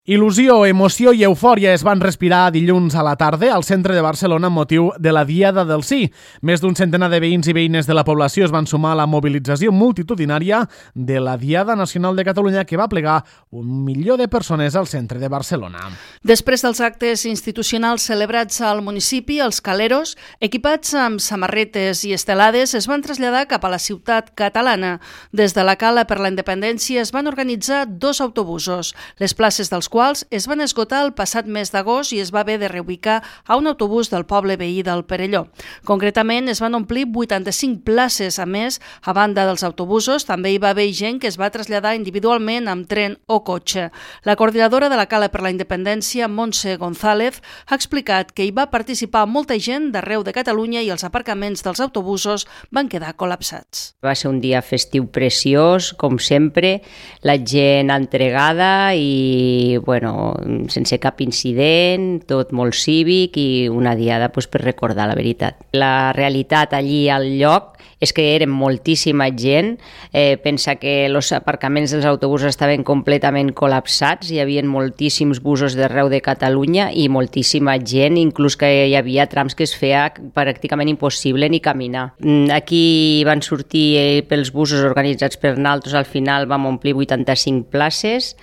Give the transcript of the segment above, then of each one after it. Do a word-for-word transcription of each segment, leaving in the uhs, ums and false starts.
Il·lusió, emoció i eufòria es van respirar dilluns a la tarda al centre de Barcelona amb motiu de la Diada del Sí. Més d'un centenar de veïns i veïnes de la població es van sumar a la mobilització multitudinària de la Diada Nacional de Catalunya que va plegar un milió de persones al centre de Barcelona. Després dels actes institucionals celebrats al municipi, els caleros, equipats amb samarretes i estelades, es van traslladar cap a la ciutat catalana. Des de la Cala per la Independència es van organitzar dos autobusos, les places dels quals es van esgotar el passat mes d'agost i es va haver de reubicar a un autobús del poble veí del Perelló. Concretament, es van omplir vuitanta-cinc places. A més, a banda dels autobusos, també hi va haver gent que es va traslladar individualment amb tren o cotxe. La coordinadora de la Cala per la Independència, Montse González, ha explicat que hi va participar molta gent d'arreu de Catalunya i els aparcaments dels autobusos van quedar col·lapsats. Va ser un dia festiu preciós, com sempre, la gent entregada i bueno, sense cap incident, tot molt cívic i una diada pues, per recordar la veritat. La realitat allí al lloc és que eren moltíssima gent. Eh, pensa que els aparcaments dels autobusos estaven completament col·lapsats, hi havia moltíssims busos d'arreu de Catalunya i moltíssima gent, inclús que hi havia trams que es feia pràcticament impossible ni caminar. Aquí van sortir pels busos organitzats per naltros, al final vam omplir vuitanta-cinc places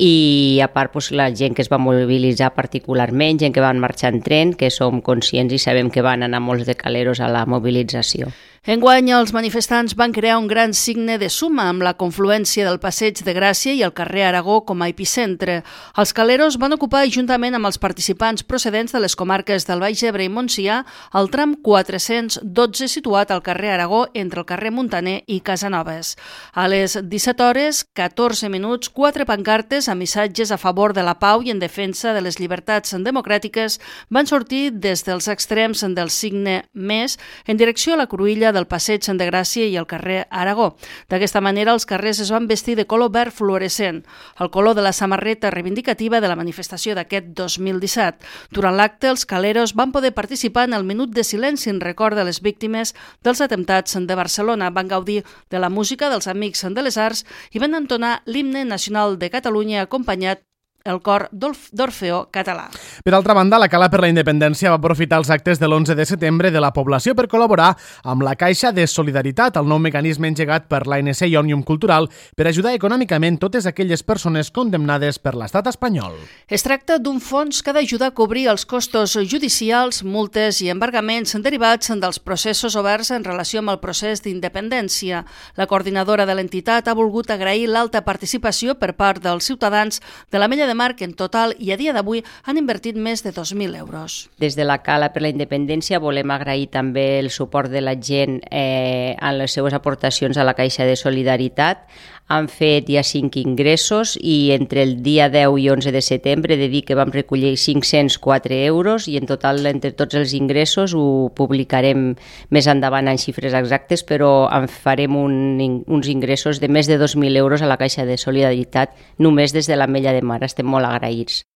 i a part pues, la gent que es va mobilitzar particularment, gent que van marxar en tren, que som conscients i sabem que van anar molts de caleros a la mobilització. Enguany, els manifestants van crear un gran signe de suma amb la confluència del Passeig de Gràcia i el carrer Aragó com a epicentre. Els caleros van ocupar, juntament amb els participants procedents de les comarques del Baix Ebre i Montsià, el tram quatre-cents dotze situat al carrer Aragó entre el carrer Muntaner i Casanovas. A les disset hores, catorze minuts, quatre pancartes amb missatges a favor de la pau i en defensa de les llibertats democràtiques van sortir des dels extrems del signe més en direcció a la cruïlla del Passeig de Gràcia i el carrer Aragó. D'aquesta manera, els carrers es van vestir de color verd fluorescent, el color de la samarreta reivindicativa de la manifestació d'aquest dos mil disset. Durant l'acte, els caleros van poder participar en el minut de silenci en record de les víctimes dels atemptats de Barcelona. Van gaudir de la música dels Amics de les Arts i van entonar l'himne nacional de Catalunya acompanyat el cor d'Orfeó Català. Per altra banda, la Cala per la Independència va aprofitar els actes de l'onze de setembre de la població per col·laborar amb la Caixa de Solidaritat, el nou mecanisme engegat per l'A N C i Òmnium Cultural per ajudar econòmicament totes aquelles persones condemnades per l'estat espanyol. Es tracta d'un fons que ha d'ajudar a cobrir els costos judicials, multes i embargaments derivats dels processos oberts en relació amb el procés d'independència. La coordinadora de l'entitat ha volgut agrair l'alta participació per part dels ciutadans de l'Ametlla de Mar, que en total i a dia d'avui han invertit més de dos mil euros. Des de la Cala per la Independència volem agrair també el suport de la gent eh, en les seues aportacions a la Caixa de Solidaritat. Han fet ja cinc ingressos i entre el dia deu i onze de setembre he de dir que vam recollir cinc-cents quatre euros i en total entre tots els ingressos ho publicarem més endavant en xifres exactes, però en farem un, uns ingressos de més de dos mil euros a la Caixa de Solidaritat només des de l'Ametlla de Mar. Estem molt agraïts.